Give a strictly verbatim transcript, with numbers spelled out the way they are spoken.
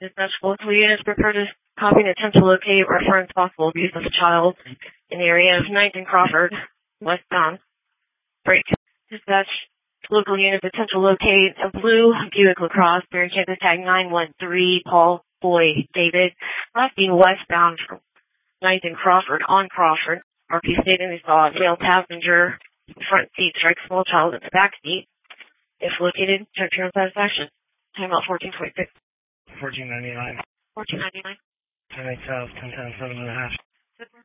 Dispatch local units prepared to copy and attempt to locate reference possible abuse of a child in the area of ninth and Crawford, westbound. Break. Dispatch local units attempt to locate a blue Buick LaCrosse bearing campus tag nine one three Paul Boy David, last seen westbound from ninth and Crawford on Crawford. R P stating they saw a male passenger front seat strike small child in the back seat. If located, check your own satisfaction. Time out fourteen twenty-six. fourteen ninety-nine. fourteen ninety-nine. ten eight south, ten ten seven and a half.